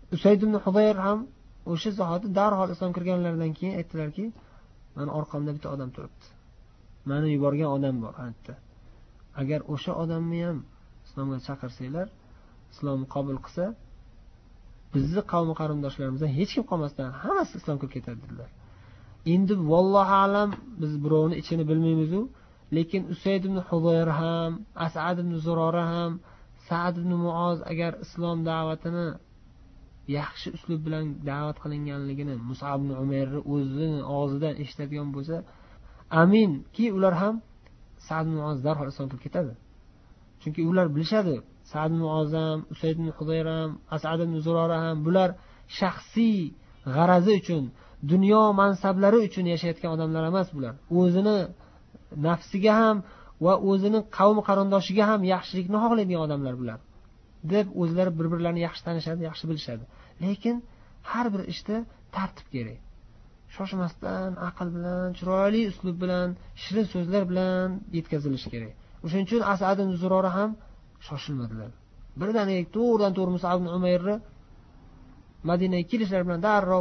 Usayd ibn Hudayr ham o'sha zahoti darhol islom kirganlaridan keyin aytdilarki, meni orqamda bitta odam turibdi. Meni yuborgan odam bor aytdi. Agar o'sha odamni ham islomga chaqirsanglar, islomni qabul qilsa, bizni qavm qarindoshlarimizdan hech kim qolmasdan hammasi islom kirib ketadi dedilar. Endi vallohu alam biz birovni ichini bilmaymiz-ku, lekin Usayd ibn Hudayr ham, As'ad ibn Zurora ham, Sa'd ibn Muoz agar islom da'vatini yaxshi uslub bilan da'vat qilinganligini Mus'ab ibn Umayrni o'zining og'zidan eshitadigan bo'lsa, aminki ular ham Sa'd ibn Muoz darhol islom kirib ketadi. Chunki ular bilishadi, Sa'd ibn Muoz ham, Usayd ibn Hudayr ham, As'ad ibn Zurora ham bular shaxsiy g'arazi uchun, dunyo mansablari uchun yashayotgan odamlar emas bular. O'zini nafsiga ham va o'zining qavm qarindoshiga ham yaxshilikni xohlaydigan odamlar bular. Deb o'zlari bir-birlarini yaxshi tanishadi, yaxshi bilishadi. Lekin har bir ishda tartib kerak. Shoshmasdan, aql bilan, chiroyli uslub bilan, shirin so'zlar bilan yetkazilishi kerak. O'shuning uchun As'ad ibn Zurora ham shoshilmadilar. Birdaniga to'g'ridan-to'g'ri Mus'ab ibn Umayrni Madinaga kelishlari bilan darrov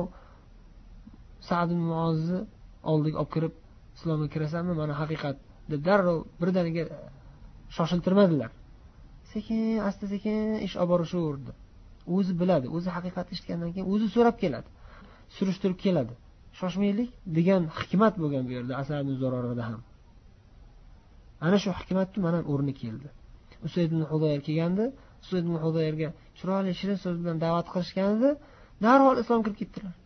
Sa'd ibn Muozni oldiga olib kirib, islomga kirasanmi, mana haqiqat deb darrov birdaniga shoshiltirmadilar. Sekin, asta-sekin ish olib borishaverdi. O'zi biladi, o'zi haqiqatni eshitgandan keyin o'zi so'rab keladi, surishtirib keladi. Shoshmaylik degan hikmat bo'lgan bu yerda Asad ibn Zurorada ham. Ana shu hikmatni mana o'rni keldi. Usayd ibn Hudayr kelganda, Usayd ibn Hudayrga chiroyli shirin so'z bilan da'vat qilishganda, darhol islom kirib ketdilar.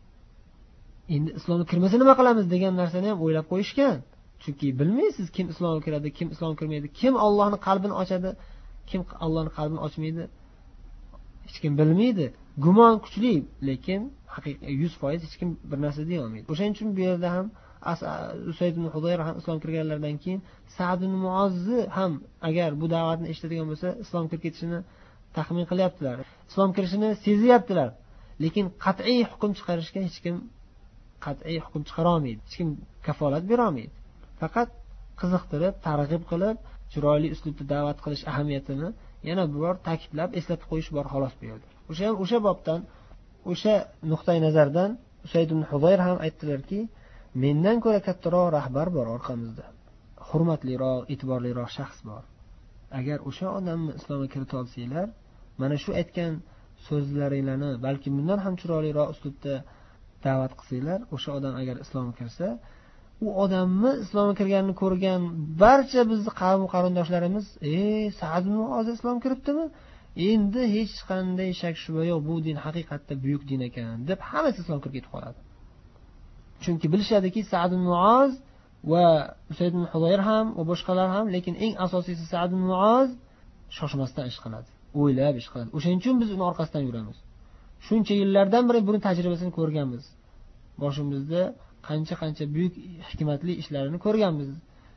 Endi islomga kirmasa nima qilamiz degan narsani ham o'ylab qo'yishgan. Chunki bilmaysiz kim islomga kiradi, kim islom kirmaydi, kim Allohning qalbini ochadi, kim Allohning qalbini ochmaydi. Hech kim bilmaydi. Gumon kuchli, lekin haqiqiy 100% hech kim bir narsa deya olmaydi. O'shaning uchun bu yerda ham Usayd ibn Hudayr ham islom kirganlardan keyin Sa'd ibn Muozni ham agar bu da'vatni eshitadigan bo'lsa, islom kirib ketishini taxmin qilyaptilar. Islom kirishini sezyaptilar. Lekin qat'iy hukm chiqarishga hech kim qat'iy hukm chiqara olmaydi. Hech kim kafolat bera olmaydi. Faqat qiziqtirib, targ'ib qilib, chiroyli uslubda da'vat qilish ahamiyatini yana bir bor ta'kidlab eslatib qo'yish bor xolos bu yerda. O'sha bobdan, o'sha nuqtai nazardan Usayd ibn Hudayr ham aytdilarki, mendan ko'ra kattaroq rahbar bor orqamizda. Hurmatliroq, e'tiborliroq shaxs bor. Agar o'sha odamni islomga kirita olsanglar, mana shu aytgan so'zlaringlarni balki bundan ham chiroyliroq uslubda da'vat qilsanglar, o'sha odam agar islomga kirsa, u odamni islomga kirganini ko'rgan barcha bizning qavm qarindoshlarimiz, Sa'd ibn Muoz islom kiribdimi? Endi hech qanday shak shubha yo'q, bu din haqiqatda buyuk din ekan deb hammasi islom kirib ketib qoladi. Chunki bilishadiki, Sa'd ibn Muoz va Usayd ibn Hudayr ham va boshqalar ham, lekin eng asosiysi Sa'd ibn Muoz shoshmasdan ish qiladi, o'ylab ish qiladi. O'shaning uchun biz uni orqasidan yuramiz. Shuncha yillardan beri buni tajribasini ko'rganmiz. Boshimizda qancha buyuk hikmatli ishlarini ko'rganmiz.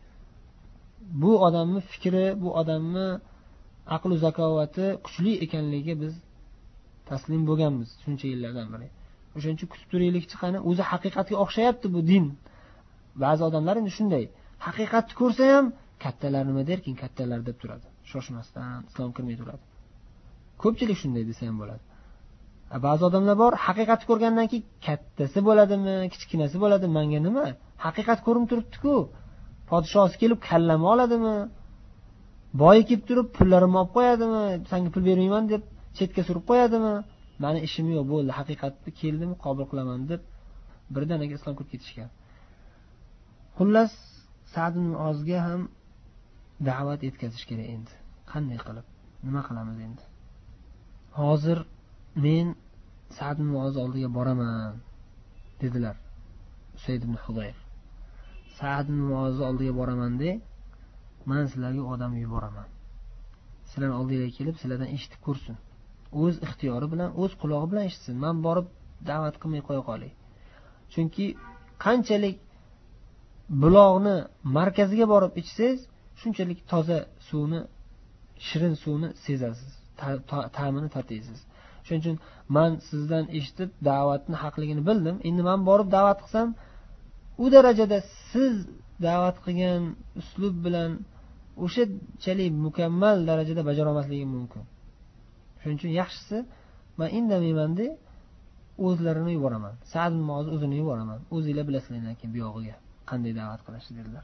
Bu odamning fikri, bu odamning aql va zakovati kuchli ekanligiga biz taslim bo'lganmiz shuncha yillardan beri. O'shaning uchun kutib turaylik chiqani, o'zi haqiqatga o'xshayapti bu din. Ba'zi odamlar endi shunday, haqiqatni ko'rsa ham kattalar nima derkin, kattalar deb turadi. Shoshmasdan islom kirmay turadi. Ko'pchilik shunday desa ham bo'ladi. Ba'zi odamlar bor, haqiqatni ko'rgandan keyin kattasi bo'ladimi, kichkinasi bo'ladimi, menga nima? Haqiqat ko'rinib turibdi-ku. Podshosi kelib kallamni oladimi? Boyi kelib turib pullarimni olib qo'yadimi? Senga pul bermayman deb chetga surib qo'yadimi? Meni ishim yo'q, bo'ldi, haqiqatni keldimi, qabul qilaman deb birdaniga islom kirib ketishgan. Xullas, Sa'd ibn Muozga ham da'vat etkazish kerak endi. Qanday qilib? Nima qilamiz endi? Hozir men Sa'd ibn Muoz oldiga boraman dedilar Usayd ibn Hudayr. Sa'd ibn Muoz oldiga boraman de, men sizlarga odam yuboraman. Sizlar oldingizga kelib, sizlardan eshitib ko'rsin. O'z ixtiyori bilan, o'z qulog'i bilan eshitsin. Men borib da'vat qilmay qo'ya qolay. Chunki qanchalik buloqni markaziga borib ichsangiz, shunchalik toza suvni, shirin suvni sezasiz, ta'mini tataysiz. Shuning uchun men sizdan eshitib da'vatni haqligini bildim. Endi men borib da'vat qilsam, u darajada siz da'vat qilgan uslub bilan o'shachalik mukammal darajada bajara olmasligim mumkin. Shuning uchun yaxshisi men indamayman-da, o'zlarini yuboraman. Sa'd ibn Muoz o'zini yuboraman. O'zingizlar bilasizlar keyin bu yog'iga qanday da'vat qilishni dedilar.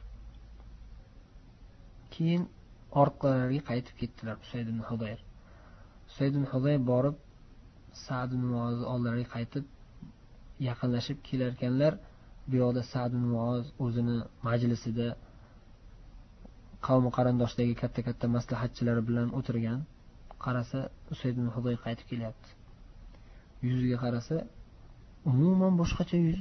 Keyin orqalariga qaytib ketdilar Usayd ibn Hudayr. Usayd ibn Hudayr borib Sa'd ibn Muoz oldilariga qaytib yaqinlashib kelar ekanlar. Bu yoqda Sa'd ibn Muoz o'zini majlisida qavm qarindoshdagi katta-katta maslahatchilari bilan o'tirgan. Qarasa Usayd ibn Hudayr qaytib kelyapti. Yuziga qarasa umuman boshqacha yuz.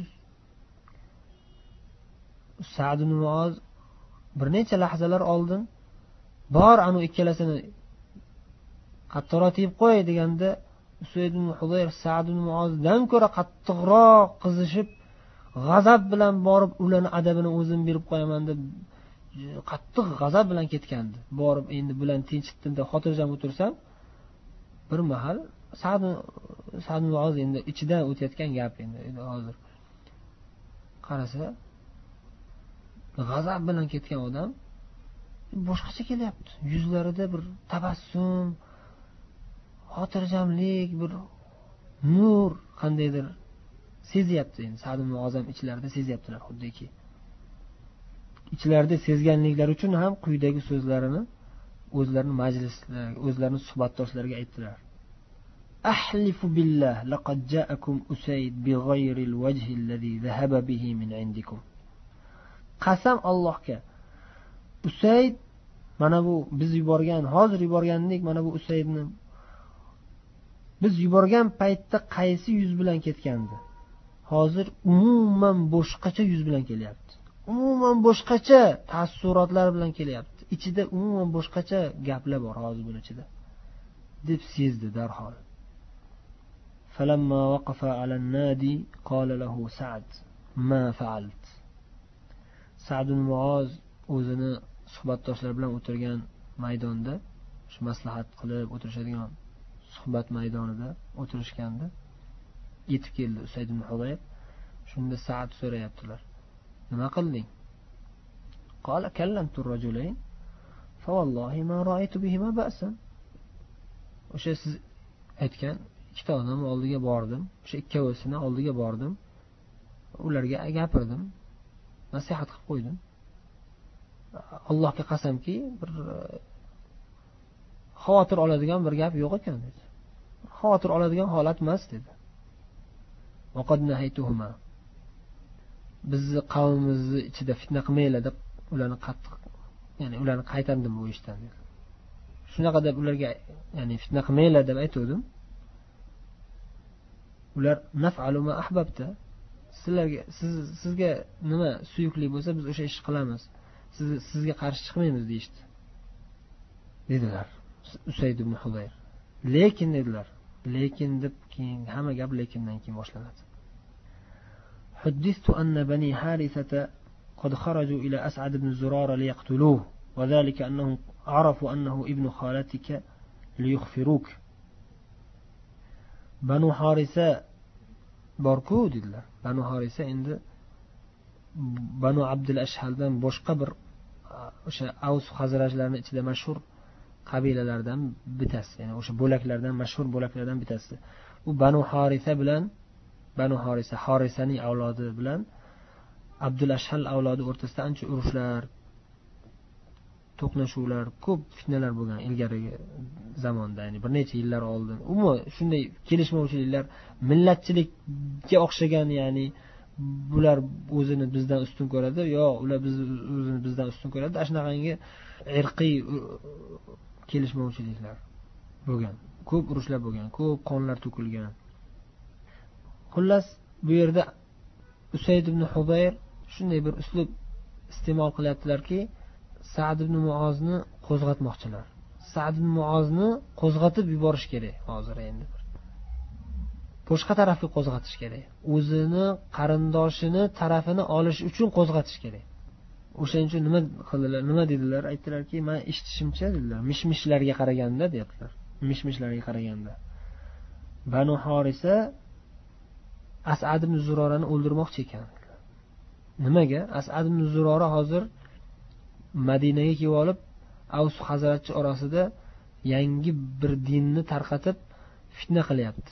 Sa'd ibn Muoz bir necha lahzalar oldin bor anu ikkalasini qattiqroq tiyib qo'y deganda Usayd ibn Hudayr Sa'd ibn Muozdan ko'ra qattiqroq qizishib, g'azab bilan borib ularni adabini o'zim berib qo'yaman deb qattiq g'azab bilan ketgandi. Borib endi bilan tinchitdim deb xotirjam o'tirsam, bir mahal Sa'd ibn Muoz endi ichidan o'tayotgan gap endi hozir qarasa g'azab bilan ketgan odam boshqacha kelyapti. Yuzlarida bir tabassum, xotirjamlik, bir nur qandaydir sezyapti. Endi Sa'd ibn Muoz ham ichlarida sezyaptilar, xuddiki. Ichlarida sezganliklari uchun ham quyidagi so'zlarini o'zlarining majlislariga, o'zlarining suhbatdoshlariga aytdilar. Ahlifu billah laqad ja'akum Usayd bighayri al-wajhi alladhi dhahaba bihi min 'indikum. Qasam Allohga, Usayd mana bu biz yuborgan, hozir yuborgandek mana bu Usaydni biz yuborgan paytda qaysi yuz bilan ketgandi? Hozir umuman boshqacha yuz bilan kelyapti. Umuman boshqacha taassurotlar bilan kelyapti. Ichida umuman boshqacha gaplar bor hozir buning ichida. deb sezdi darhol. فلما وقف على النادي قال له سعد ما فعلت. Sa'd ibn Muoz o'zini suhbatdoshlar bilan o'tirgan maydonda, shu maslahat qilib o'tirishadigan suhbat maydonida o'tirishganda yetib keldi Usayd ibn Hudayr. Shunda Sa'd so'rayaptilar: "Nima qilding?" Qala kallamtu ar-rajulayn fa wallahi ma ra'aytu bihima ba'san. O'sha siz aytgan ikkita odam oldiga bordim. O'sha ikkovsini oldiga bordim. Ularga gapirdim. Nasihat qilib qo'ydim. Allohga qasamki, bir xavotir oladigan bir gap yo'q ekan dedi. Xavotir oladigan holat emas dedi. Vaqad nahaytuhuma. Bizni qavmimizni ichida fitna qilmaylar deb ularni qattiq, ya'ni ularni qaytardim bu ishdan dedi. Shunaqa deb ularga, ya'ni fitna qilmaylar deb aytdim. Ular naf'alu ma ahbabta. Sizga nima suyukli bo'lsa biz o'sha ishni qilamiz. Sizga qarshi chiqmaymiz deydi. Dedilar Usayd ibn Hudayr. Lekin dedilar. Lekin deb keyin hamma gap lekindan keyin boshlanadi. حدثت أن بني حارثة قد خرجوا إلى أسعد بن زرارة ليقتلوه وذلك أنهم عرفوا أنه ابن خالتك ليخفروك. بنو حارثة borku dedilar. Banu Harisa endi Banu Abdul Ashhaldan boshqa bir o'sha Avs Xazrajlarning ichida mashhur qabilalardan bitasi, ya'ni o'sha bo'laklardan, mashhur bo'laklardan bitasi. U Banu Harisa bilan Banu Harisa, Harisaning avlodi bilan Abdul Ashhal avlodi o'rtasida ancha urushlar, to'qnashuvlar, ko'p fitnalar bo'lgan ilgarigi zamonda, ya'ni bir necha yillar oldin. Umuman shunday kelishmovchiliklar, millatchilikka o'xshagan, ya'ni bular o'zini bizdan ustun ko'radi, yo ular o'zini bizdan ustun ko'radi. Shunaqangi irqiy kelishmovchiliklar bo'lgan. Ko'p urushlar bo'lgan, ko'p qonlar to'kilgan. Xullas bu yerda Usayd ibn Hudayr shunday bir uslub iste'mol qilyaptilarki, Sa'd ibn Muozni qo'zg'atmoqchilar. Sa'd ibn Muozni qo'zg'atib yuborish kerak hozir endi. Boshqa tarafga qo'zg'atish kerak. O'zini qarindoshini tarafini olish uchun qo'zg'atish kerak. O'shaning uchun nima qildilar? Nima dedilar? Aytdilarki, "Men eshitishimcha" dedilar. Mishmishlarga qaraganda dedilar. Mishmishlarga qaraganda Banu Harisa As'ad ibn Zurorani o'ldirmoqchi ekan. Nimaga? As'ad ibn Zurora hozir Madinaga kelib olib, Avs Xazraj orasida yangi bir dinni tarqatib fitna qilyapti.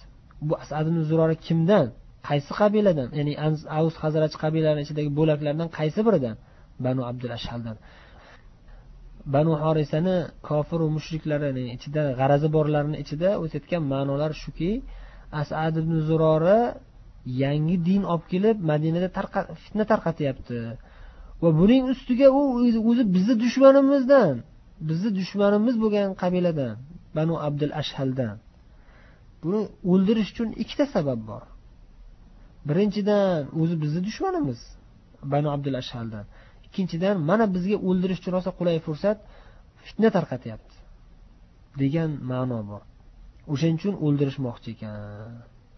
bu Asad ibn Zurora kimdan? Qaysi qabiladan? Ya'ni Avs Xazraj qabilalarining ichidagi bo'laklardan qaysi biridan? Banu Abdul Ashhaldan. Banu Horisani kofir va mushriklarining ichida g'arazi borlarning ichida o'tayotgan ma'nolar shuki, Asad ibn Zurora yangi din olib kelib Madinada fitna tarqatyapti. Va buning ustiga u o'zi bizning dushmanimizdan, bizning dushmanimiz bo'lgan qabiladan, Banu Abdul Ashhaldan. Buni o'ldirish uchun ikkita sabab bor. Birinchidan, o'zi bizning dushmanimiz, Banu Abdul Ashhaldan. Ikkinchidan, mana bizga o'ldirish uchun rosa qulay fursat, fitna tarqatyapti degan ma'no bor. O'shaning uchun o'ldirishmoqchi ekan.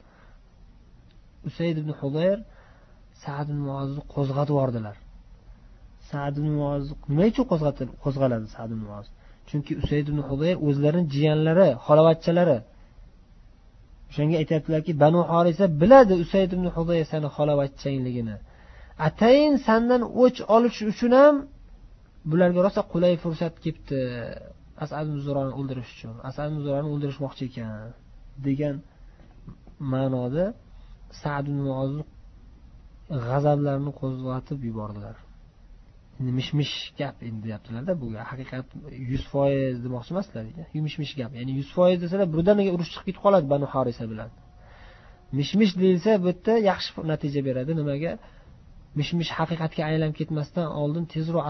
Usayd ibn Hudayr Sa'd ibn Mu'ozni qo'zg'atib yubordilar. Sa'd ibn Mu'oz nima uchun qo'zg'aladi Sa'd ibn Mu'oz? Chunki Usayd ibn Hudayr o'zlarining jiyanlari, xolavachchalari. O'shanga aytayaptilarki, Banu Horisa biladi Usayd ibn Hudayr seni xolavachchangligini. Atayin sendan o'ch olish uchun ham bularga rosa qulay fursat kelibdi. Asad ibn Zurorani o'ldirish uchun. Asad ibn Zurorani o'ldirishmoqchi ekan degan ma'noda Sa'd ibn Mu'oz g'azablarini qo'zg'atib yubordilar. Endi mish-mish gap endi deyaptilar-da, bu haqiqat 100% demoqchi emaslar. Mish-mish gap. Ya'ni 100% desalar birdaniga urush chiqib ketib qoladi Banu Horisa bilan. Mish-mish deyilsa, bu yerda yaxshi natija beradi. Nimaga? Mish-mish haqiqatga aylanib ketmasdan oldin tezroq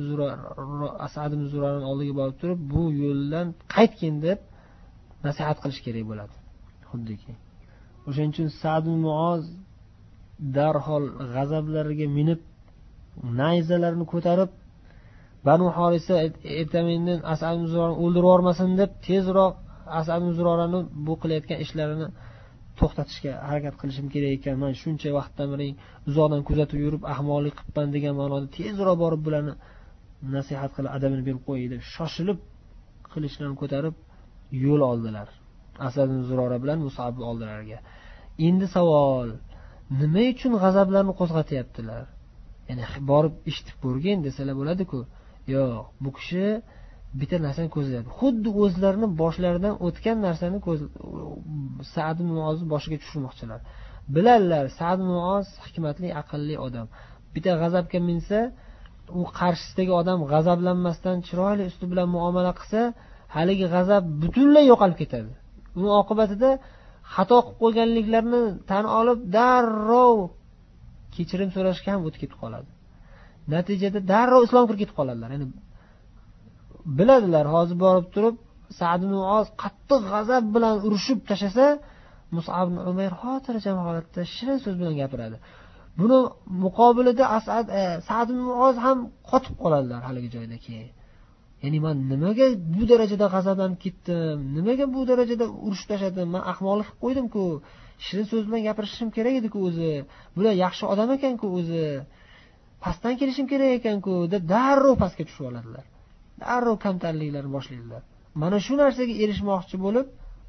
Asad ibn Zurorani oldiga borib turib, bu yo'ldan qaytgin deb nasihat qilish kerak bo'ladi. Xuddiki. O'shaning uchun Sa'd ibn Mu'oz darhol g'azablariga minib, nayzalarini ko'tarib, Banu Horisa ertamindan Asad ibn Zurorani o'ldirib yormasin deb tezroq Asad ibn Zurorani bu qilayotgan ishlarini to'xtatishga harakat qilishim kerak ekan. Men shuncha vaqtdan beri uzoqdan kuzatib yurib, ahmoqlik qilibman degan ma'noda tezroq borib bularni nasihat qilib adabini berib qo'yay deb shoshilib qilichlarini ko'tarib yo'l oldilar. Asad ibn Zurora bilan Mus'ab oldilariga. Endi savol, nima uchun g'azablarni qo'zg'atyaptilar? Ya'ni borib eshitib ko'rgin desalar bo'ladi-ku. Yo'q, bu kishi bitta narsani ko'zlayapti. Xuddi o'zlarining boshlaridan o'tgan narsani Sa'd ibn Mu'ozni boshiga tushirmoqchilar. Biladilar, Sa'd ibn Mu'oz hikmatli, aqlli odam. Bitta g'azabga minsa, u qarshisidagi odam g'azablanmasdan chiroyli usti bilan muomala qilsa, haligi g'azab butunlay yo'qolib ketadi. Uning oqibatida xato qilib qo'yganliklarini tan olib, darrov kechirim so'rashga ham o'tib ketib qoladi. Natijada darrov islom kirib ketib qoladilar. Ya'ni biladilar, hozir borib turib Sa'd ibn Mu'oz qattiq g'azab bilan urushib tashlasa, Mus'ab ibn Umayr xotirjam holatda shirin so'z bilan gapiradi. Buni muqobilida Sa'd ibn Mu'oz ham qotib qoladilar haligi joyda keyin. Ya'ni men nimaga bu darajada g'azablanib ketdim? Nimaga bu darajada urushib tashladim? Men ahmoqlik qilib qo'ydim-ku. Shirin so'z bilan gapirishim kerak edi-ku o'zi. Bular yaxshi odam ekan-ku o'zi. Pastdan kelishim kerak ekan-ku deb darrov pastga tushib oladilar. Darrov kamtarliklarni boshlaydilar. Mana shu narsaga erishmoqchi bo'lib,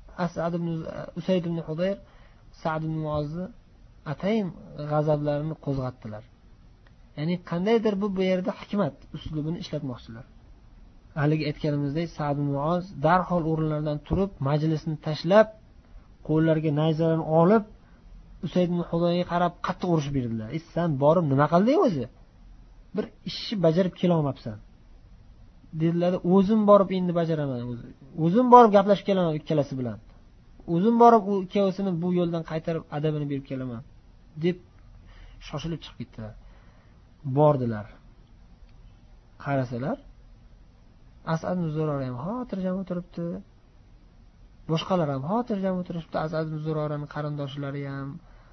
Usayd ibn Hudayr Sa'd ibn Mu'ozni atayin g'azablarini qo'zg'atdilar. Ya'ni qandaydir bu yerda hikmat uslubini ishlatmoqchilar. Haligi aytganimizdek, Sa'd ibn Mu'oz darhol o'rinlaridan turib, majlisni tashlab, qo'llariga nayzalarni olib, Usayd ibn Hudayrga qarab qattiq urush berdilar. Sen borib nima qilding o'zi? Bir ishni bajarib kela olmabsan. Dedilar, o'zim borib endi bajaraman o'zi. O'zim borib gaplashib kelaman ikkalasi bilan. O'zim borib u ikkovsini bu yo'ldan qaytarib adabini berib kelaman deb shoshilib chiqib ketdilar. Bordilar. Qarasalar, Asad ibn Zurora ham xotirjam o'tiribdi. Boshqalar ham xotirjam o'tirishibdi. Asad ibn Zuroraning qarindoshlari ham.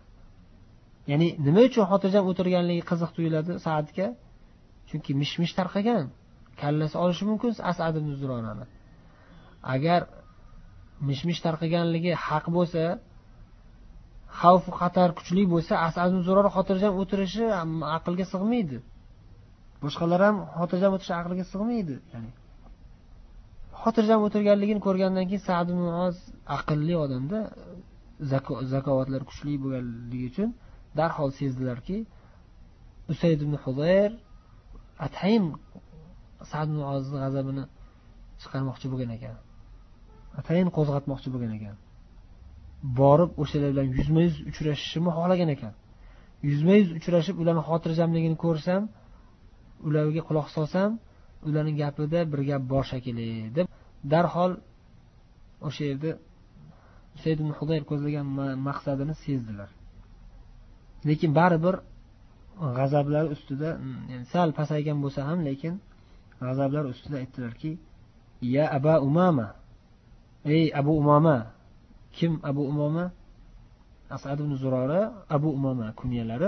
Ya'ni nima uchun xotirjam o'tirganligi qiziq tuyuladi Sa'dga? Chunki mish-mish tarqagan. Kallasi olishi mumkin Asad ibn Zurorani. Agar mish-mish tarqaganligi haq bo'lsa, xavf va xatar kuchli bo'lsa, Asad ibn Zurora xotirjam o'tirishi aqlga sig'maydi. Boshqalar ham xotirjam o'tirishi aqlga sig'maydi, ya'ni. Xotirjam o'tirganligini ko'rgandan keyin Sa'd ibn Mu'oz aqlli odamda, zakovatlar kuchli bo'lganligi uchun darhol sezdilarki, Usayd ibn Hudayr atayin Sa'd ibn Mu'ozning g'azabini chiqarmoqchi bo'lgan ekan. Atayin qo'zg'atmoqchi bo'lgan ekan. borib o'shalar bilan yuzma-yuz uchrashishimni xohlagan ekan. Yuzma-yuz uchrashib, ularning xotirjamligini ko'rsam, ularga quloq solsam, ularning gapida bir gap bor shekilli deb darhol o'sha yerda Usayd ibn Hudayr ko'zlagan maqsadini sezdilar. Lekin baribir g'azablari ustida, ya'ni sal pasaygan bo'lsa ham, lekin g'azablar ustida aytdilarki: "Ya Aba Umama, ey Abu Umama." Kim Abu Umama? Asad ibn Zurora, Abu Umama kunyalari,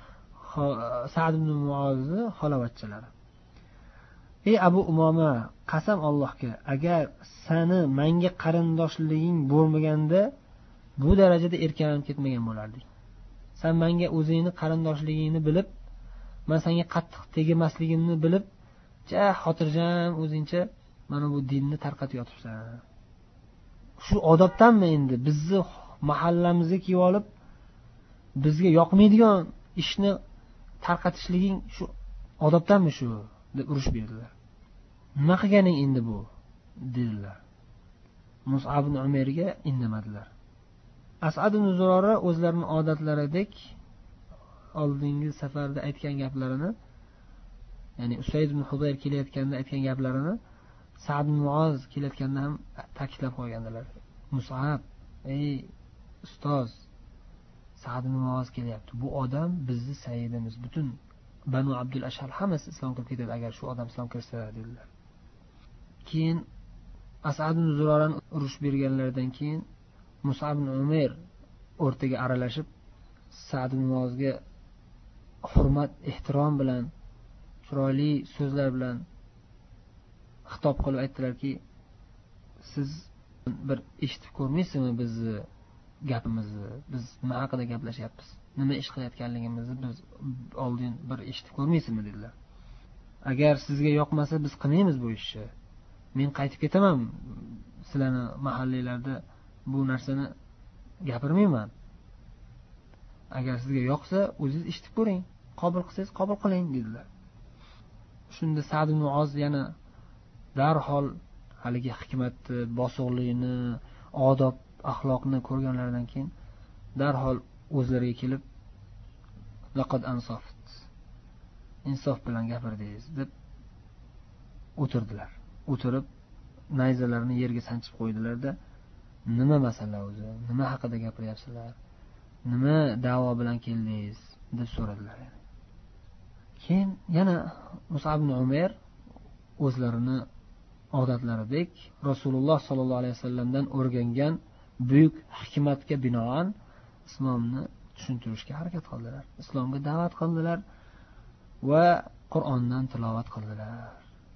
Sa'd ibn Muozning xalovatchalari. Ey Abu Umama, qasam Allohga, agar seni menga qarindoshliging bo'lmaganda bu darajada erkalanib ketmagan bo'lardik. Sen menga o'zingni qarindoshligingni bilib, men senga qattiq tegmasligimni bilib, xotirjam o'zingcha mana bu dinni tarqatib yotibsan. Shu odobdanmi endi bizni mahallamizga kelib olib, bizga yoqmaydigan ishni tarqatishliging shu odobdanmi shu deb urush berdilar. Nima qilganing endi bu dedilar. Mus'ab ibn Umayrga indamadilar. Asad ibn Zurora o'zlarining odatlaridek oldingi safarda aytgan gaplarini, ya'ni Usayd ibn Hudayr kelayotganda aytgan gaplarini Sa'd ibn Muoz kelayotganda ham ta'kidlab qo'ygandilar. Mus'ab, ey ustoz, Sa'd ibn Muoz kelyapti. Bu odam bizni sayyidimiz. Butun Banu Abdul Ashhal hammasi islom kirib ketadi agar shu odam islom kirsa dedilar. Keyin Asad ibn Zurorani urush berganlaridan keyin Mus'ab ibn Umayr o'rtaga aralashib Sa'd ibn Muozga hurmat, ehtirom bilan, chiroyli so'zlar bilan xitob qilib aytdilarki: "Siz bir eshitib ko'rmaysizmi bizni gapimizni? Biz nima haqida gaplashyapmiz? Nima ish qilayotganligimizni biz oldin bir eshitib ko'rmaysizmi?" dedilar. "Agar sizga yoqmasa biz qilmaymiz bu ishni. Men qaytib ketaman. Sizlarni mahalliylarda bu narsani gapirmayman. Agar sizga yoqsa, o'zingiz eshitib ko'ring. Qabul qilsangiz qabul qiling" dedilar. Shunda Sa'd ibn Muoz yana darhol haligi hikmatni, bosiqligini, odob, axloqni ko'rganlaridan keyin darhol o'zlariga kelib, "Laqad ansoft. Insof bilan gapirdingiz" deb o'tirdilar. O'tirib, nayzalarini yerga sanchib qo'ydilar-da, "Nima masala o'zi? Nima haqida gapiryapsizlar? Nima da'vo bilan keldingiz?" deb so'radilar. Keyin yana Mus'ab ibn Umayr o'zlarini odatlaridek Rasululloh sollallohu alayhi vasallamdan o'rgangan buyuk hikmatga binoan islomni tushuntirishga harakat qildilar. Islomga da'vat qildilar va Qur'ondan tilovat qildilar.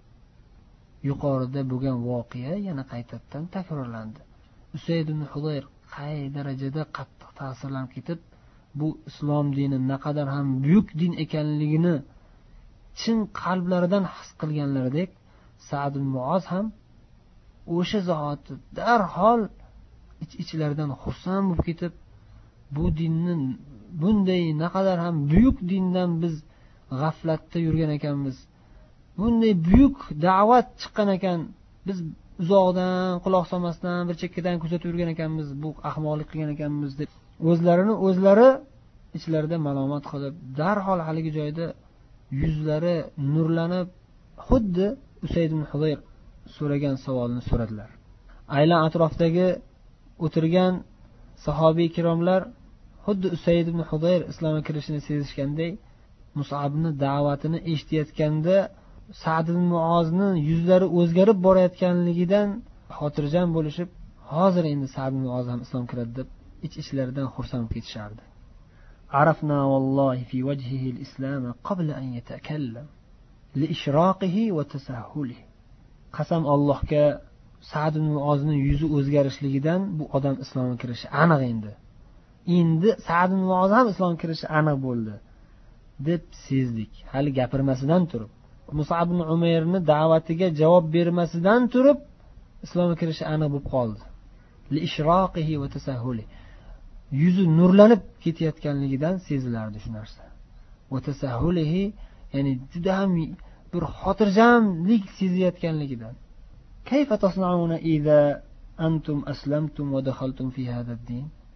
Yuqorida bo'lgan voqea yana qaytadan takrorlandi. Usayd ibn Hudayr qay darajada qattiq ta'sirlanib ketib, bu islom dini naqadar ham buyuk din ekanligini chin qalblaridan his qilganlaridek, Sa'd ibn Muoz ham o'sha zahoti darhol ichlaridan xursand bo'lib ketib, bu dinni bunday naqadar ham buyuk dindan biz g'aflatda yurgan ekanmiz. Bunday buyuk da'vat chiqqan ekan, biz uzoqdan quloq solmasdan bir chekkadan kuzatib yurgan ekanmiz, bu ahmoqlik qilgan ekanmiz deb o'zlari ichlarida malomat qilib, darhol haligi joyda yuzlari nurlanib, xuddi Usayd ibn Hudayr so'ragan savolni so'radilar. Aylan atrofdagi o'tirgan sahobiy kiromlar xuddi Usayd ibn Hudayr islomga kirishini sezishganday, Mus'abni da'vatini eshitayotganda Sa'd ibn Muozni yuzlari o'zgarib borayotganligidan xotirjam bo'lishib, hozir endi Sa'd ibn Muoz ham islom kiradi deb ichlaridan xursand bo'lib ketishardi. Arafna vallahi fi wajhihi al-islam qabla an yatakallam li ishraqihi wa tasahhulihi. Qasam Allohga, Sa'd ibn Muozning yuzi o'zgarishligidan bu odam islomga kirishi aniq endi. Endi Sa'd ibn Muoz ham islomga kirishi aniq bo'ldi deb sezdik. Hali gapirmasidan turib, Mus'ab ibn Umayrni da'vatiga javob bermasidan turib islomga kirishi aniq bo'lib qoldi. Li ishraqihi va tasahhulihi. Yuzi nurlanib ketayotganligidan sezilardi shu narsa. Va tasahhulihi, ya'ni juda ham bir xotirjamlik sezayotganligidan. Kayfa tasnauna idza antum aslamtum wa dakhaltum fi hadha ad-din?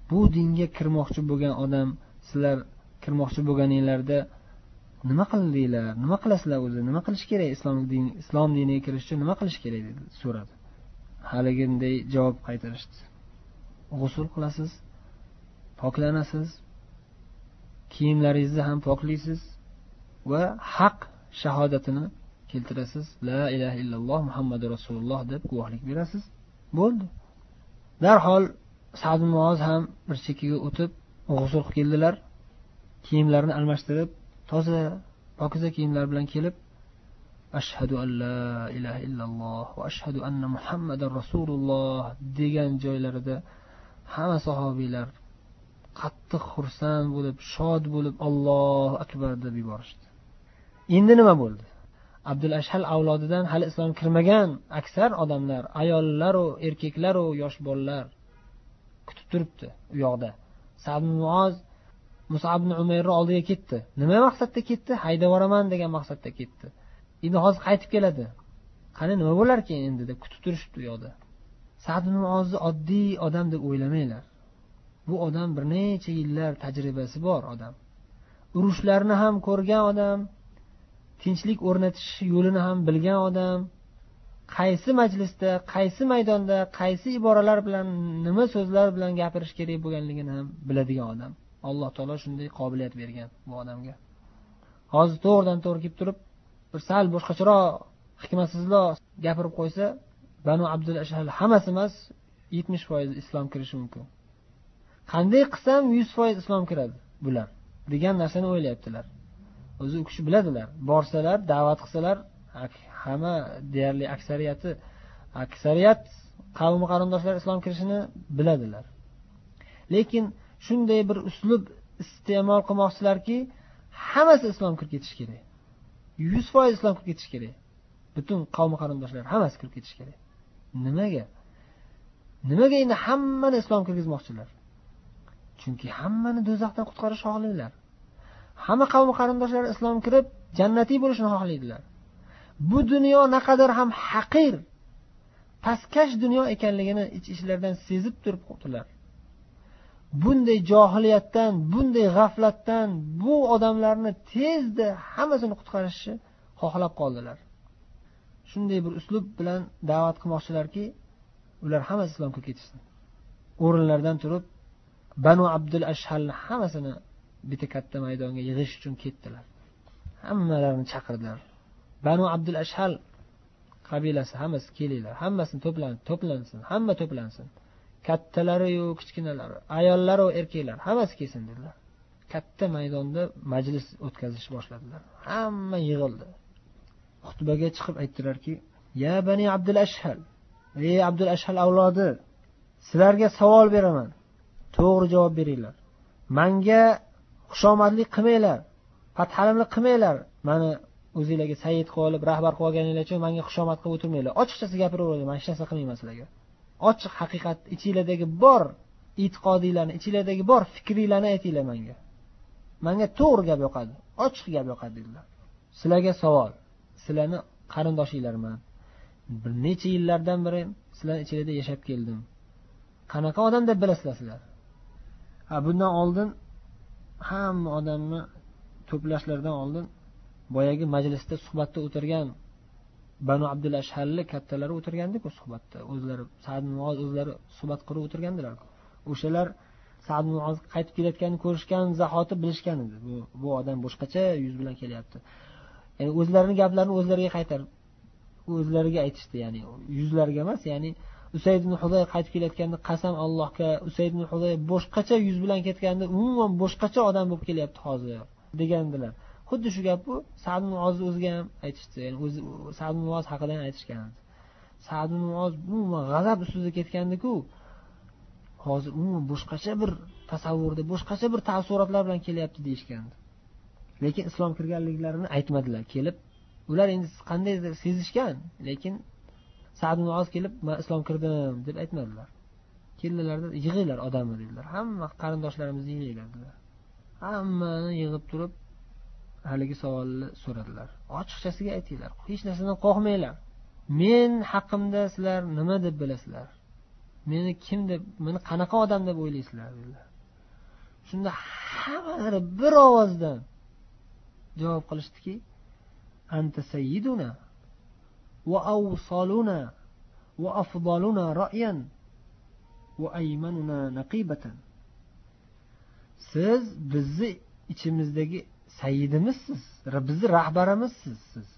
bu dinga kirmoqchi bo'lgan odam, sizlar kirmoqchi bo'lganinglarda nima qildinglar, nima qilasizlar, o'zi nima qilish kerak, islom diniga kirish uchun nima qilish kerak deb so'radi. Haliginday javob qaytarishdi. G'usl qilasiz, poklanasiz, kiyimlaringizni ham poklaysiz va haq shahodatini keltirasiz. La ilaha illalloh Muhammadur Rasululloh deb guvohlik berasiz. Bo'ldi. Darhol Sa'd ibn Muoz ham bir chekkaga o'tib g'usl qilib keldilar. Kiyimlarini almashtirib, toza, pokiza kiyimlar bilan kelib, ashhadu an la ilaha illalloh va ashhadu anna Muhammadar Rasululloh degan joylarida hamma sahobiylar qattiq xursand bo'lib, shod bo'lib, Allohu akbar deb yuborishdi. Endi nima bo'ldi? Abdul Ashhal avlodidan hali islom kirmagan aksar odamlar, ayollar va erkaklar va yosh bolalar kutib turibdi u yoqda. Sa'd ibn Muoz Mus'ab ibn Umayrning oldiga ketdi. Nima maqsadda ketdi? Haydab boraman degan maqsadda ketdi. Endi hozir qaytib keladi. Qani nima bo'lar ekan endi deb kutib turishibdi u yoqda. Sa'd ibn Muozni oddiy odam deb o'ylamanglar. Bu odam bir necha yillar tajribasi bor odam. Urushlarni ham ko'rgan odam, tinchlik o'rnatish yo'lini ham bilgan odam, qaysi majlisda, qaysi maydonda, qaysi iboralar bilan, nima so'zlar bilan gapirish kerak bo'lganligini ham biladigan odam. Alloh taolo shunday qobiliyat bergan bu odamga. Hozir to'g'ridan to'g'ri kelib turib, bir sal boshqacharoq hikmatsizroq gapirib qo'ysa, Banu Abdul Ashhal hammasi emas, 70% islom kirishi mumkin. Qanday qilsam 100% islom kiradi bular degan narsani o'ylayaptilar. O'zi u kishi biladilar. Borsalar, da'vat qilsalar, hamma deyarli aksariyat qavm qarindoshlar islom kirishini biladilar. Lekin shunday bir uslub iste'mol qilmoqchilarki, hammasi islom kirib ketish kerak. 100% islom kirib ketish kerak. Butun qavm qarindoshlar hammasi kirib ketish kerak. Nimaga? Nimaga endi hammani islom kirgizmoqchilar? Chunki hammani do'zaxdan qutqarish xohlaydilar. Hamma qavm qarindoshlar islom kirib jannatiy bo'lishini xohlaydilar. Bu dunyo naqadar ham haqir, pastkash dunyo ekanligini ich-ichlaridan sezib turibdilar. Bunday johiliyatdan, bunday g'aflatdan bu odamlarni tezda hammasini qutqarishni xohlab qoldilar. Shunday bir uslub bilan da'vat qilmoqchilarki, ular hammasi islom kirib ketishsin. O'rinlardan turib Banu Abdul Ashhalni hammasini bitta katta maydonga yig'ish uchun ketdilar. Hammalarini chaqirdilar. Banu Abdul Ashhal qabilasi hammasi kelinglar, hammasini to'plansin, hamma to'plansin. Kattalari yo'q, kichkinalari, ayollari va erkaklar hammasi kelsin dedilar. Katta maydonda majlis o'tkazish boshladilar. Hamma yig'ildi. Xutbaga chiqib aytdilarki: "Ya Bani Abdul Ashhal, ey Abdul Ashhal avlodi, sizlarga savol beraman. To'g'ri javob beringlar. Menga xushomadlik qilmanglar, fathalimlik qilmanglar. Meni o'zingizlarga sayyid qilib olib, rahbar qilib olganinglar uchun menga xushomad qilib o'tirmanglar. Ochiqchasi gapiraveringlar, men hech narsa qilmayman sizlarga. Ochiq haqiqat ichinglardagi bor e'tiqodinglarni, ichinglardagi bor fikringlarni aytinglar menga. Menga to'g'ri gap yoqadi, ochiq gap yoqadi" dedilar. "Sizlarga savol. Sizlarni qarindoshinglarman. Bir necha yillardan beri sizlar ichida yashab keldim. Qanaqa odam deb bilasizlar sizlar?" Bundan oldin hamma odamni to'plashlaridan oldin boyagi majlisda suhbatda o'tirgan Banu Abdul Ashhalli kattalari o'tirgandi-ku suhbatda. O'zlari Sa'd ibn Muoz o'zlari suhbat qilib o'tirgandilar. O'shalar Sa'd ibn Muoz qaytib kelayotganini ko'rishgan zahoti bilishgan edi. Bu odam boshqacha yuz bilan kelyapti. Ya'ni o'zlarining gaplarini o'zlariga qaytarib o'zlariga aytishdi, ya'ni yuzlariga emas, ya'ni Usayd ibn Hudayr qaytib kelayotganda qasam Allohga, Usayd ibn Hudayr boshqacha yuz bilan ketganda umuman boshqacha odam bo'lib kelyapti hozir degandilar. Xuddi shu gap bu Sa'd ibn Muoz o'ziga ham aytishdi. Ya'ni o'zi Sa'd ibn Muoz haqida ham aytishgan. Sa'd ibn Muoz umuman g'azab ustida ketgandi-ku. Hozir umuman boshqacha bir tasavvurda, boshqacha bir taassurotlar bilan kelyapti deyishgandi. Lekin islom kirganliklarini aytmadilar. Kelib ular endi qanday sezishgan, lekin Sa'd ibn Muoz kelib, "Men islom kirdim" deb aytmadilar. Keldilarda yig'inglar odamni dedilar. Hamma qarindoshlarimizni yig'inglar dedilar. Hammani yig'ib turib haligi savolni so'radilar. Ochiqchasiga aytinglar, hech narsadan qo'rqmanglar. Men haqimda sizlar nima deb bilasizlar? meni kim deb, meni qanaqa odam deb o'ylaysizlar dedilar. Shunda hammalari bir ovozdan javob qilishdiki, anta sayyiduna va awsaluna va afdaluna ra'yan va aymanuna naqibatan. Siz bizni ichimizdagi sayyidimizsiz, bizni rahbarimizsiz siz.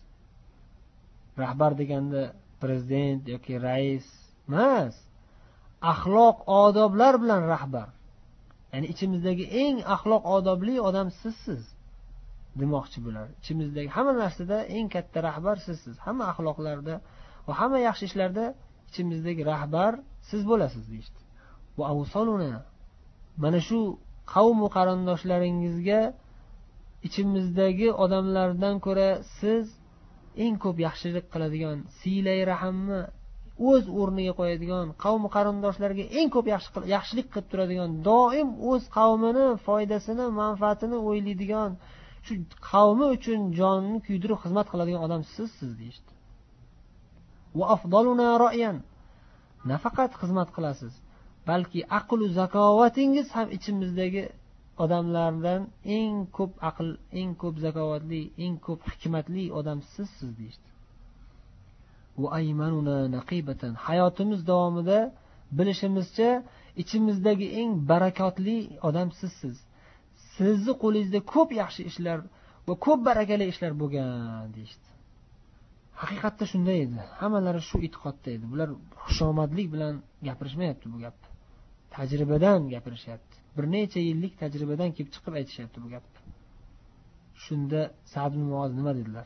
Rahbar deganda prezident yoki rais emas, axloq odoblar bilan rahbar. Ya'ni ichimizdagi eng axloq odobli odam sizsiz demoqchi bular. İchimizdagi hamma narsada eng katta rahbar sizsiz. Hamma axloqlarda va hamma yaxshi ishlarda ichimizdagi rahbar siz bo'lasiz deydi. Va avsoluna, mana shu qavm va qarindoshlaringizga ichimizdagi odamlardan ko'ra siz eng ko'p yaxshilik qiladigan, silay rahmni o'z o'rniga qo'yadigan, qavm qarindoshlarga eng ko'p yaxshilik qilib turadigan, doim o'z qavmini foydasini, manfaatini o'ylaydigan, shu qavmi uchun jonini kuydirib xizmat qiladigan odam sizsiz deydi. Va afdaluna ra'yan, nafaqat xizmat qilasiz, balki aql va zakovatingiz ham ichimizdagi odamlardan eng ko'p aql, eng ko'p zakovatli, eng ko'p hikmatli odam sizsiz deydi. Va aymanuna naqibatan, hayotimiz davomida bilishimizcha ichimizdagi eng barakotli odam sizsiz. Sizni qo'lingizda ko'p yaxshi ishlar va ko'p barakali ishlar bo'lgan deydi. Haqiqatda shunday edi. Hammalari shu e'tiqodda edi. Bular xushomadlik bilan gapirishmayapti bu gap. Tajribadan gapirishyapti. Bir necha yillik tajribadan kelib chiqib aytishyapti bu gap. Shunda Sa'd ibn Muoz nima dedilar?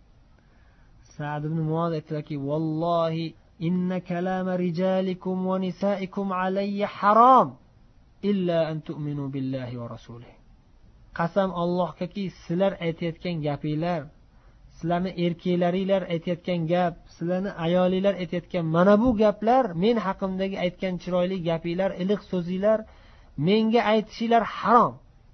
Sa'd ibn Muoz aytdilarki, "Vallohi inna kalama rijalikum va nisaikum alayya harom illa an tu'minu billahi va rasulihi." Qasam Allohgaki, sizlar aytayotgan gapinglar, sizlarni erkeklaringlar aytayotgan gap, sizlarni ayolinglar aytayotgan mana bu gaplar, men haqimdagi aytgan chiroyli gapinglar, iliq so'zinglar, menga aytishinglar harom.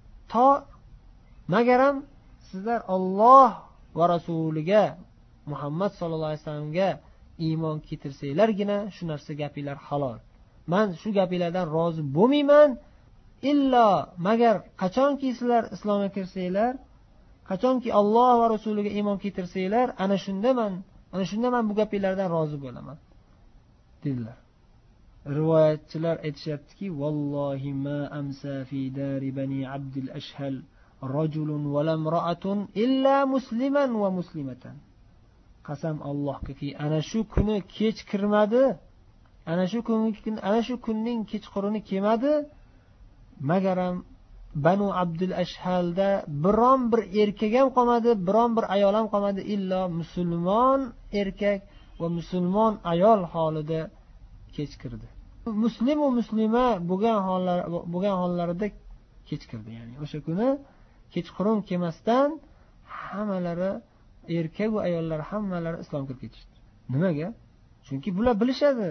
Magaram sizlar Alloh va rasuliga, Muhammad sallallohu alayhi vasallamga iymon keltirsanglargina shu narsa gapinglar halol. Men shu gapinglardan rozi bo'lmayman, illo magar qachonki sizlar islomga kirsanglar, qachonki Alloh va rasuliga iymon keltirsanglar, ana shunda men bu gapinglardan rozi bo'laman dedilar. Rivoyatchilar aytishyaptiki, "Vallohi ma amsa fi dari bani Abdul Ashhal rajulun va lam ra'atun illa musliman va muslimatan." Qasam Allohgaki, ana shu kuni kech kirmadi, ana shu kunning kechquruni kelmadi, magaram Banu Abdul Ashhalda biron bir erkak ham qolmadi, biron bir ayol ham qolmadi, illo musulmon erkak va musulmon ayol holida kech kirdi. Muslim va muslima bo'lgan hollarida kech kirdi. Ya'ni o'sha kuni kechqurun kelmasdan hammalari, erkak va ayollar hammalari islomga kirib ketishdi. Nimaga? Chunki bular bilishadi,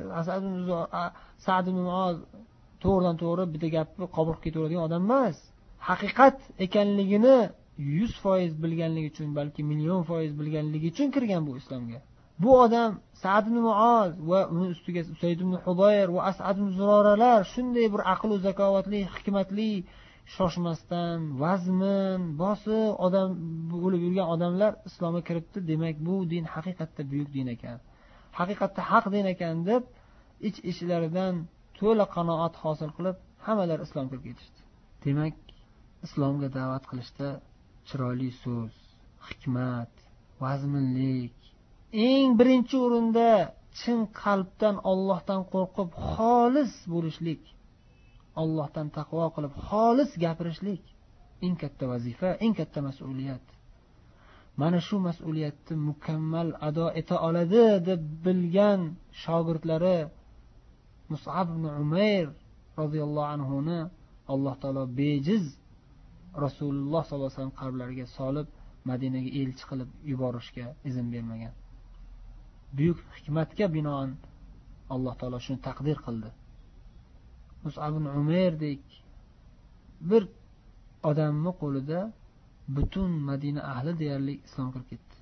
Sa'd ibn Muoz to'g'ridan to'g'ri bitta gapni qabul qilib ketaveradigan odam emas. Haqiqat ekanligini 100% bilganligi uchun, balki 1,000,000% bilganligi uchun kirgan bu islomga. Bu odam Sa'd ibn Muoz va uni ustiga Usayd ibn Hudayr va As'ad ibn Zuroralar shunday bir aql va zakovatli, hikmatli, shoshmasdan, vazmin, bosiq odam bo'lib yurgan odamlar islomga kiribdi. Demak, bu din haqiqatda buyuk din ekan. Haqiqatda haq din ekan deb ich-ichlaridan to'la qanoat hosil qilib, hammalar islomga kirib ketishdi. Demak, islomga da'vat qilishda chiroyli so'z, hikmat, vazminlik, eng birinchi o'rinda chin qalbdan Allohdan qo'rqib xolis bo'lishlik, Allohdan taqvo qilib xolis gapirishlik eng katta vazifa, eng katta mas'uliyat. Mana shu mas'uliyatni mukammal ado eta oladi deb bilgan shogirdlari Mus'ab ibn Umayr radhiyallohu anhu ni Alloh taolo bejiz Rasululloh sollallohu alayhi vasallam qalblariga solib Madinaga elchi qilib yuborishga izn bermagan. Buyuk hikmatga binoan Alloh taolo shuni taqdir qildi. Mus'ab ibn Umayrdek bir odamning qo'lida butun Madina ahli deyarli islom kirib ketdi.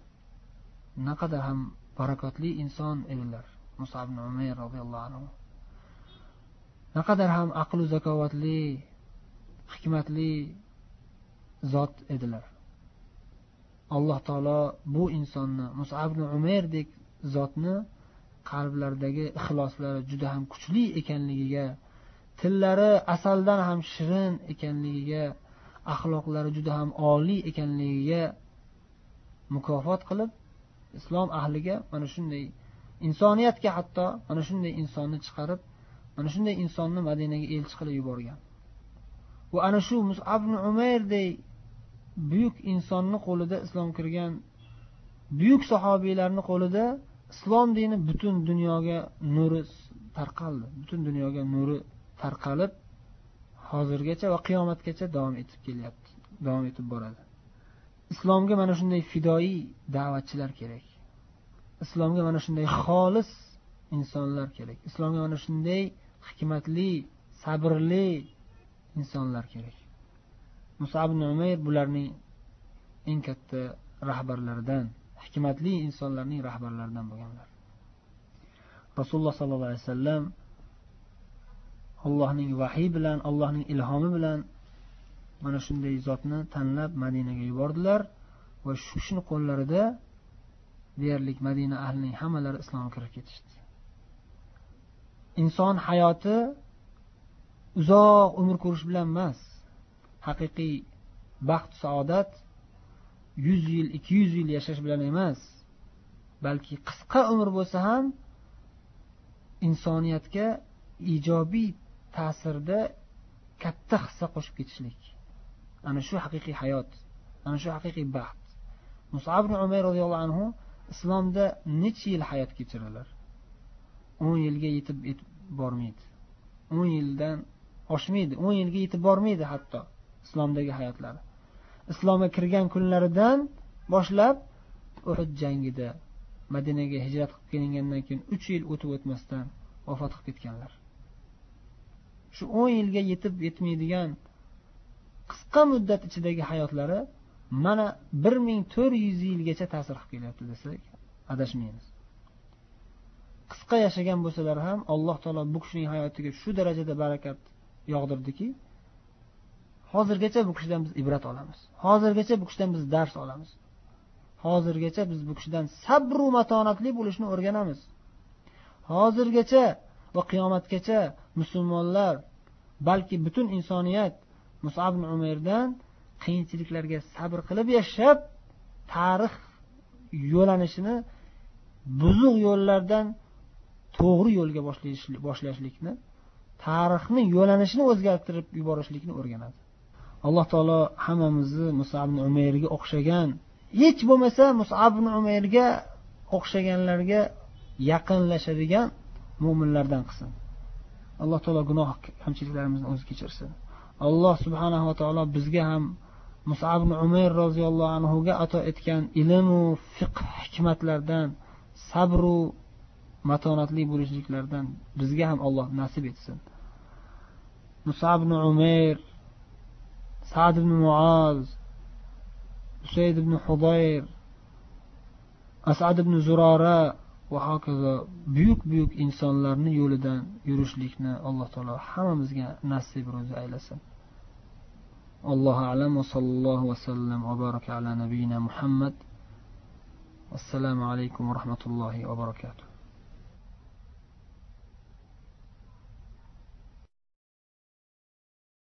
Naqadar ham barakotli inson edilar Mus'ab ibn Umayr radhiyallohu anhu. naqadar ham aql va zakovatli, hikmatli zot edilar. Alloh taolo bu insonni, Mus'ab ibn Umayrdek zotni qalblaridagi ixloslari juda ham kuchli ekanligiga, tillari asaldan ham shirin ekanligiga, axloqlari juda ham oliy ekanligiga mukofot qilib, islom ahliga mana shunday insoniyatga hatto mana shunday insonni chiqarib, mana shunday insonni Madinaga elchi qilib yuborgan. Va ana shu Mus'ab ibn Umayrdek buyuk insonni qo'lida islom kirgan, buyuk sahobiylarning qo'lida islom dini butun dunyoga nuri tarqaldi. Butun dunyoga nuri tarqalib hozirgacha va qiyomatgacha davom etib kelyapti. Davom etib boradi. Islomga mana shunday fidoyi da'vatchilar kerak. Islomga mana shunday xolis insonlar kerak. Islomga mana shunday hikmatli, sabrli insonlar kerak. Mus'ab ibn Umayr bularning eng katta rahbarlaridan, hikmatli insonlarning rahbarlaridan bo'lganlar. Rasululloh sallallohu alayhi vasallam Allohning vahiy bilan, Allohning ilhomi bilan mana shunday zotni tanlab Madinaga yubordilar va shu kishini qo'llarida deyarli Madina ahlining hammalari islomga kirib ketishdi. Inson hayoti uzoq umr ko'rish bilan emas, haqiqiy baxt, saodat 100 yil, 200 yil yashash bilan emas, balki qisqa umr bo'lsa ham insoniyatga ijobiy ta'sirda katta hissa qo'shib ketishlik. Ana shu haqiqiy hayot, ana shu haqiqiy baxt. Mus'ab ibn Umayr roziyallohu anhu islomda necha yil hayot kechirdilar? 10 yilga yetib bormaydi. 10 yildan oshmaydi. 10 yilga yetib bormaydi hatto islomdagi hayotlari. Islomga kirgan kunlaridan boshlab Uhud jangida Madinaga hijrat qilib kelingandan keyin 3 yil o'tib o'tmasdan vafot qilib ketganlar. Shu 10 yilga yetib yetmaydigan qisqa muddat ichidagi hayotlari mana 1400 yilgacha ta'sir qilib kelyapti desak, adashmaymiz. Qisqa yashagan bo'lsalar ham Alloh taolo bu kishining hayotiga shu darajada barakat yog'dirdiki, hozirgacha bu kishidan biz ibrat olamiz. Hozirgacha bu kishidan biz dars olamiz. Hozirgacha biz bu kishidan sabr va matonatli bo'lishni o'rganamiz. Hozirgacha va qiyomatgacha musulmonlar, balki butun insoniyat Mus'ab ibn Umayrdan qiyinchiliklarga sabr qilib yashab, tarix yo'lanishini buzuq yo'llardan to'g'ri yo'lga boshlashlikni, tarixning yo'lanishini o'zgartirib yuborishlikni o'rganadi. Alloh taolo hammamizni Mus'ab ibn Umayrga o'xshagan, hech bo'lmasa Mus'ab ibn Umayrga o'xshaganlarga yaqinlashadigan mu'minlardan qilsin. Alloh taolo gunoh kamchiliklarimizni o'zi kechirsin. Alloh subhanahu va taolo bizga ham Mus'ab ibn Umayr roziyallohu anhu ga ato etgan ilm va fiqh hikmatlardan, sabr va matonatli bo'lishliklardan bizga ham Alloh nasib etsin. Mus'ab ibn Umayr, Sa'd ibn Muaz, Usayd ibn Hudayr, As'ad ibn Zurara va hokazo buyuk insonlarning yo'lidan yurishlikni Alloh taolo hammamizga nasib ro'zi aylasin. Allohu a'lam va sallallohu va sallam va baraka ala nabiyyina Muhammad. Assalomu alaykum va rahmatullohi va barakatuh.